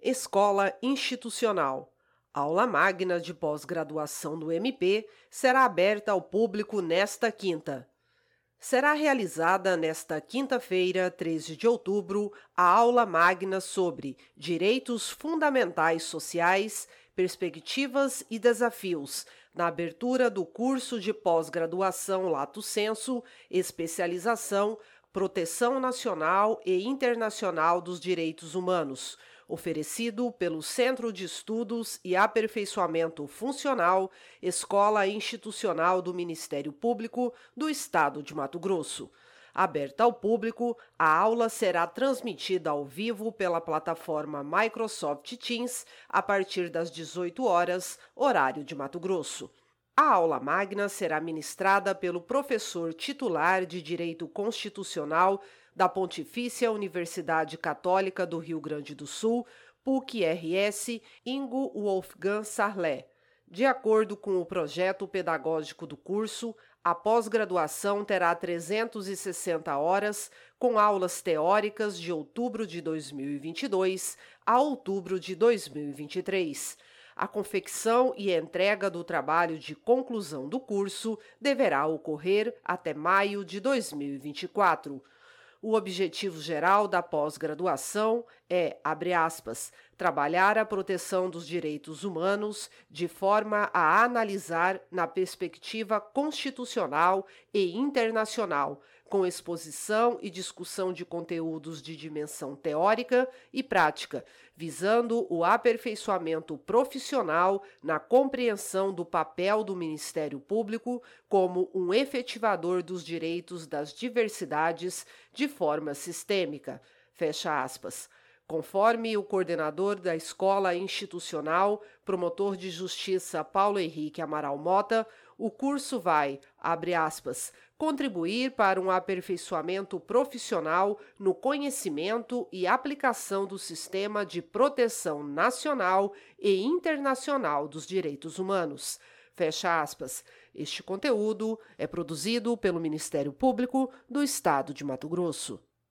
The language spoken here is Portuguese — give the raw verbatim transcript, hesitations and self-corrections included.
Escola Institucional. Aula magna de pós-graduação do M P será aberta ao público nesta quinta. Será realizada nesta quinta-feira, treze de outubro, a aula magna sobre Direitos Fundamentais Sociais, Perspectivas e Desafios, na abertura do curso de pós-graduação Lato Sensu, Especialização, Proteção Nacional e Internacional dos Direitos Humanos, oferecido pelo Centro de Estudos e Aperfeiçoamento Funcional, Escola Institucional do Ministério Público do Estado de Mato Grosso. Aberta ao público, a aula será transmitida ao vivo pela plataforma Microsoft Teams a partir das dezoito horas, horário de Mato Grosso. A aula magna será ministrada pelo professor titular de Direito Constitucional da Pontifícia Universidade Católica do Rio Grande do Sul, P U C-R S, Ingo Wolfgang Sarlé. De acordo com o projeto pedagógico do curso, a pós-graduação terá trezentas e sessenta horas, com aulas teóricas de outubro de dois mil e vinte e dois a outubro de dois mil e vinte e três. A confecção e entrega do trabalho de conclusão do curso deverá ocorrer até maio de dois mil e vinte e quatro. O objetivo geral da pós-graduação é, abre aspas, trabalhar a proteção dos direitos humanos de forma a analisar na perspectiva constitucional e internacional, com exposição e discussão de conteúdos de dimensão teórica e prática, visando o aperfeiçoamento profissional na compreensão do papel do Ministério Público como um efetivador dos direitos das diversidades de forma sistêmica. Fecha aspas. Conforme o coordenador da Escola Institucional, promotor de justiça Paulo Henrique Amaral Mota, o curso vai, abre aspas, contribuir para um aperfeiçoamento profissional no conhecimento e aplicação do sistema de proteção nacional e internacional dos direitos humanos. Fecha aspas. Este conteúdo é produzido pelo Ministério Público do Estado de Mato Grosso.